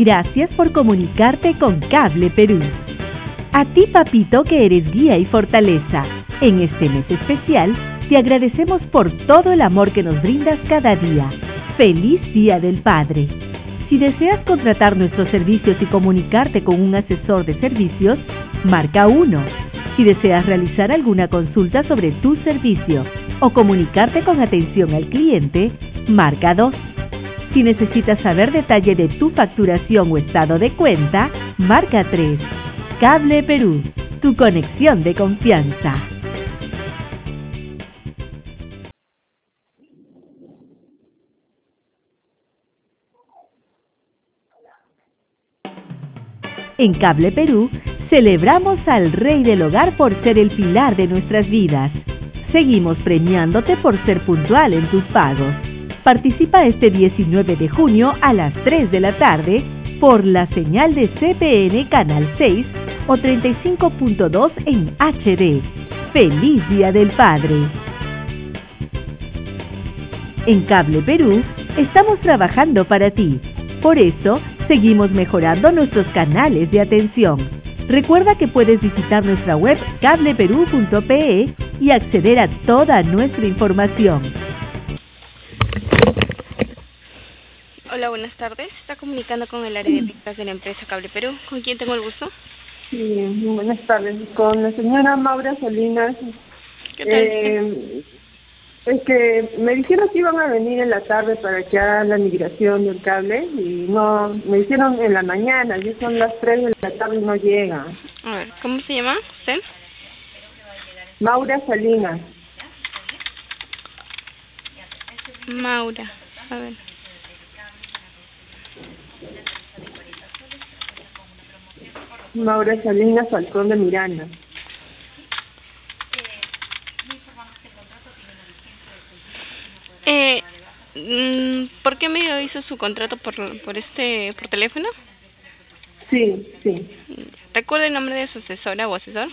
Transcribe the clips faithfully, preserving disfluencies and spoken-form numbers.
Gracias por comunicarte con Cable Perú. A ti, papito, que eres guía y fortaleza. En este mes especial, te agradecemos por todo el amor que nos brindas cada día. ¡Feliz Día del Padre! Si deseas contratar nuestros servicios y comunicarte con un asesor de servicios, marca uno. Si deseas realizar alguna consulta sobre tu servicio o comunicarte con atención al cliente, marca dos. Si necesitas saber detalle de tu facturación o estado de cuenta, marca tres. Cable Perú, tu conexión de confianza. En Cable Perú, celebramos al Rey del Hogar por ser el pilar de nuestras vidas. Seguimos premiándote por ser puntual en tus pagos. Participa este diecinueve de junio a las tres de la tarde por la señal de C P N Canal seis o treinta y cinco punto dos en H D. ¡Feliz Día del Padre! En Cable Perú, estamos trabajando para ti. Por eso, seguimos mejorando nuestros canales de atención. Recuerda que puedes visitar nuestra web cable perú punto pe y acceder a toda nuestra información. Hola, buenas tardes. Está comunicando con el área de ventas de la empresa Cable Perú. ¿Con quién tengo el gusto? Sí, buenas tardes. Con la señora Maura Salinas. ¿Qué tal? Eh, es que me dijeron que iban a venir en la tarde para que hagan la migración del cable y no, me dijeron en la mañana, ya son las tres de la tarde y no llegan. A ver, ¿cómo se llama usted? Maura Salinas. Maura, a ver. Maura Salinas Falcón de Miranda. Eh, ¿Por qué medio hizo su contrato por por este por teléfono? Sí, sí. ¿Recuerda el nombre de su asesora o asesor?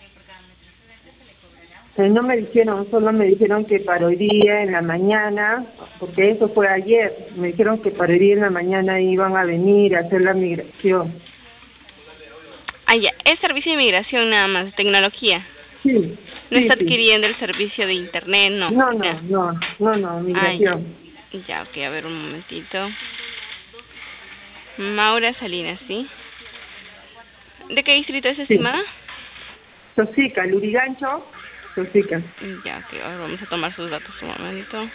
Eh, no me dijeron, solo me dijeron que para hoy día en la mañana, porque eso fue ayer, me dijeron que para hoy día en la mañana iban a venir a hacer la migración. Ah, ya, es servicio de migración nada más, tecnología. Sí. No sí, está sí. adquiriendo el servicio de internet, no. No, no, no, no, no, migración. Ah, ya. ya, ok, a ver un momentito. Maura Salinas, ¿sí? ¿De qué distrito es, estimada? Sí. Sosica, Lurigancho, Sosica. Ya, ok, ahora vamos a tomar sus datos un momento.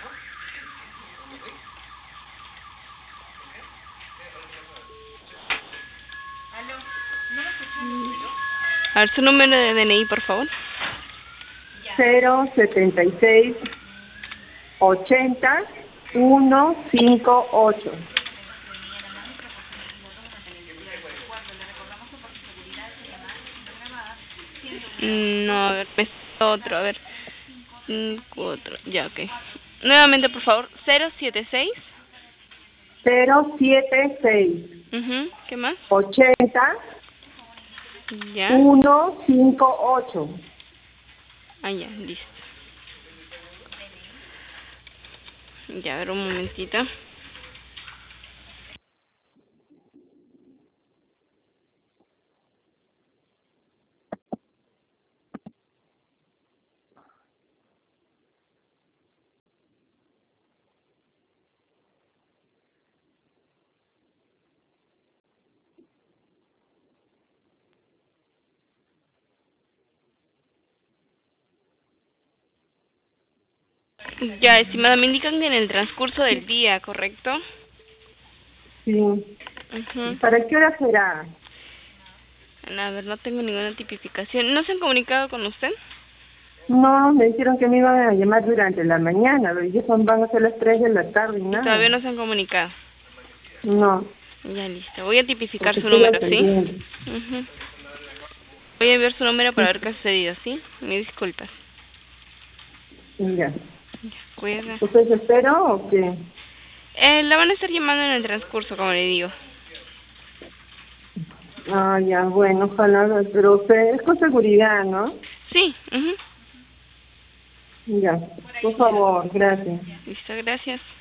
A ver, su número de D N I, por favor. cero setenta y seis ochenta uno cinco ocho. No, a ver, es otro, a ver. Otro, ya, ok. Nuevamente, por favor, cero siete seis. cero siete seis. Uh-huh. ¿Qué más? ochenta. Ya. uno cinco ocho. Ah, ya, listo. Ya, a ver un momentito. Ya, estimada, me indican que en el transcurso del día, ¿correcto? Sí. Uh-huh. ¿Para qué hora será? A ver, no tengo ninguna tipificación. ¿No se han comunicado con usted? No, me dijeron que me iban a llamar durante la mañana, pero ya son, van a ser las tres de la tarde y nada. Todavía no se han comunicado. No. Ya, listo. Voy a tipificar Porque su número, ¿sí? Uh-huh. Voy a enviar su número para ver qué ha sucedido, ¿sí? Me disculpas. Ya. Cuida. ¿Usted espero o qué? Eh, la van a estar llamando en el transcurso, como le digo. Ah, ya, bueno, ojalá, pero usted es con seguridad, ¿no? Sí. Uh-huh. Ya, por favor, gracias. Listo, gracias.